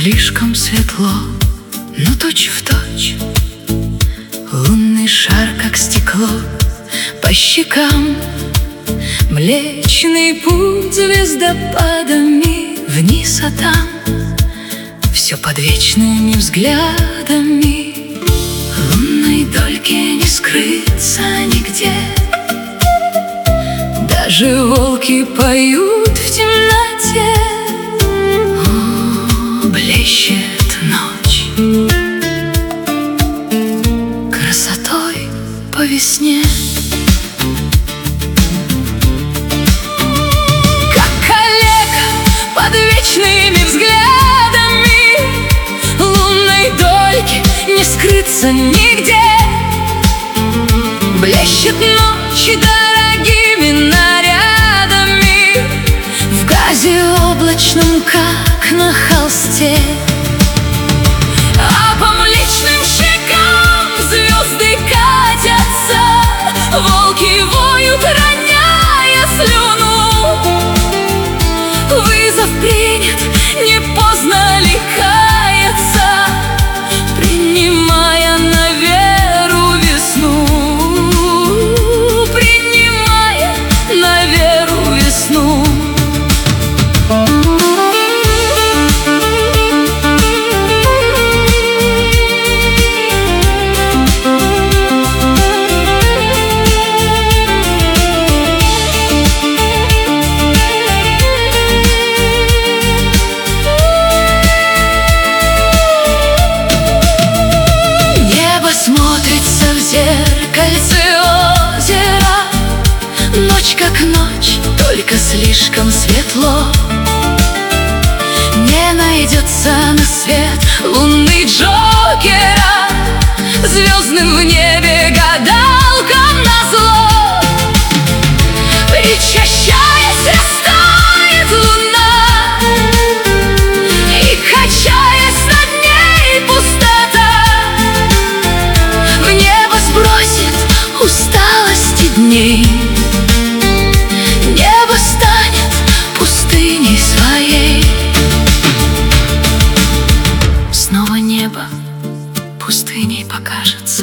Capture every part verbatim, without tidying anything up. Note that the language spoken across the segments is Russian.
слишком светло, но точь-в-точь лунный шар, как стекло, по щекам Млечный путь звездопадами вниз, а там все под вечными взглядами. Лунной дольки не скрыться нигде, даже волки поют в темноте. О, блещет ночь красотой по весне. Как калека под вечными взглядами, лунной дольки не скрыться нигде. Блещет ночь дорогими нарядами в газе облачном, как на холсте. А по млечным щекам звезды катятся, волки воют, роняя слюну. Вызов принят, не поздно ли каяться, принимая на веру весну, принимая на веру весну. Смотрится в зеркальце озера, ночь как ночь, только слишком светло. Не найдется на свет лунный Джокера, звездным в небе гадалкам назло. Причащаясь, растает луна, и, качаясь над ней, пустота в небо сбросит усталости дней. Небо станет пустыней своей. Снова небо пустыней покажется,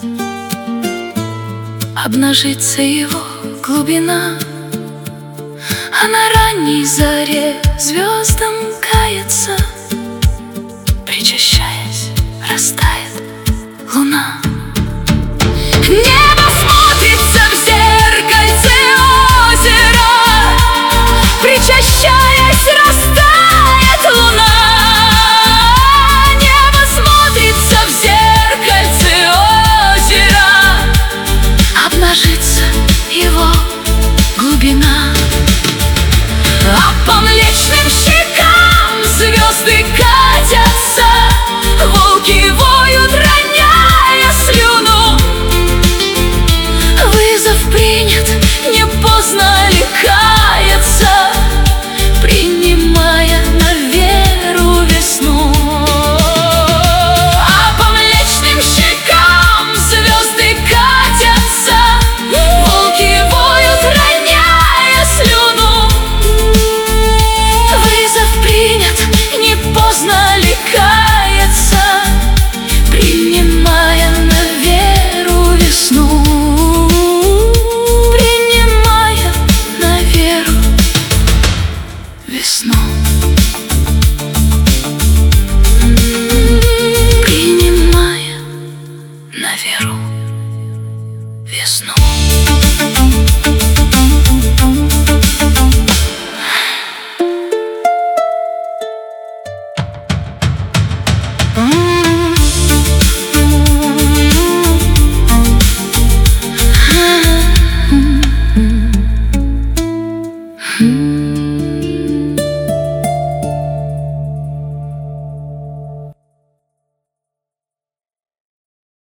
обнажится его глубина, а на ранней заре звездам кается, причащаясь, растает луна. Нет!